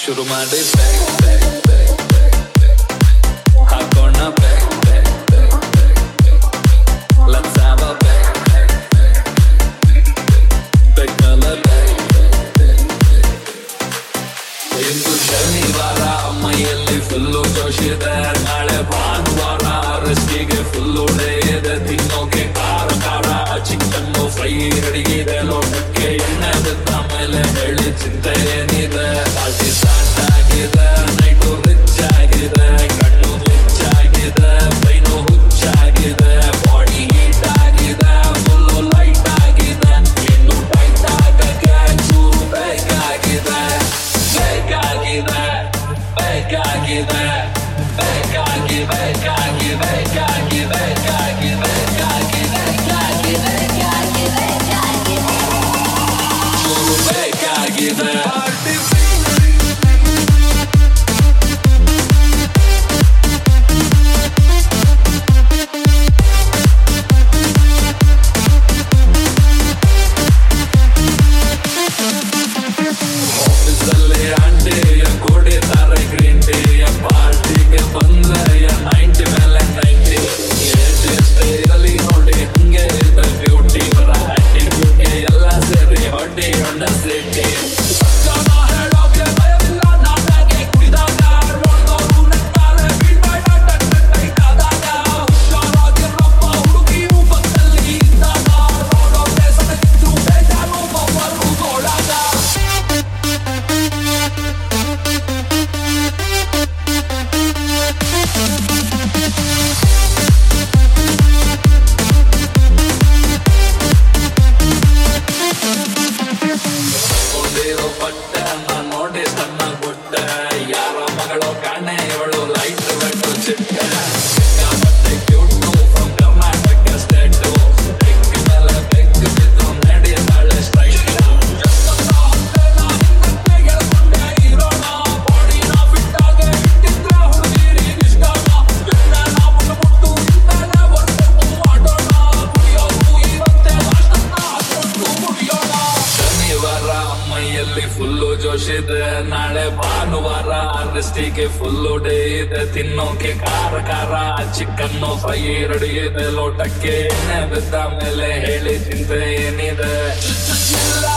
ಶುರು ಮಾಡಿ ಹಾಕೋಣ Let's have a ಇಂದು ಶನಿವಾರ ಮೈಯಲ್ಲಿ ಫುಲ್ಲು ಜೋಶಿದೆ ನಾಳೆ ಭಾನುವಾರ ರೆಸ್ಟಿಗೆ ಫುಲ್ಲು ಡೇ ಇದೆ ತಿನ್ನೋಕೆ ಖಾರ ಖಾರ ಚಿಕನ್ನು ಫ್ರೈ ರೆಡಿಗಿದೆ ಲೋಟಕ್ಕೆ ಎಣ್ಣೆ ಬಿದ್ದ ಮೇಲೆ ಹೇಳಿ ಚಿಂತೆ ಏನಿದೆ ಪಾರ್ಟಿ ಸ್ಟಾರ್ಟ್ ಆಗಿದೆ ನೈಟು ರಿಚ್ ಆಗಿದೆ ಕಣ್ಣು ಹುಚ್ಚಾಗಿದೆ ಬೈನು ಹುಚ್ಚಾಗಿದೆ ಬಾಡಿ ಹೀಟ್ ಆಗಿದೆ ಫುಲ್ಲು ಲೈಟ್ ಆಗಿದೆ ಇನ್ನು ಟೈಟ್ ಆಗಕ್ಕೆ ಚೂರು ಬೇಕಾಗಿದೆ ಬೇಕಾಗಿದೆ ಬೇಕಾಗಿದೆ ಬೇಕಾಗಿ ಬೇಕಾಗಿ ಬೇಕಾಗಿ ಬೇಕಾಗಿ ಬೇಕಾಗಿ ಬೇಕಾಗಿ ಬೇಕಾಗಿ ಬೇಕಾಗಿ ಚೂರು ಬೇಕಾಗಿದೆ ಫುಲ್ಲು ಜೋಶಿದೆ ನಾಳೆ ಭಾನುವಾರ ರೆಸ್ಟಿಗೆ ಫುಲ್ಲು ಡೇ ಇದೆ ತಿನ್ನೋಕೆ ಖಾರ ಖಾರ ಚಿಕನ್ನು ಫ್ರೈ ರೆಡಿ ಇದೆ ಲೋಟಕ್ಕೆ ಎಣ್ಣೆ ಬಿದ್ದ ಮೇಲೆ ಹೇಳಿ ಚಿಂತೆ ಏನಿದೆ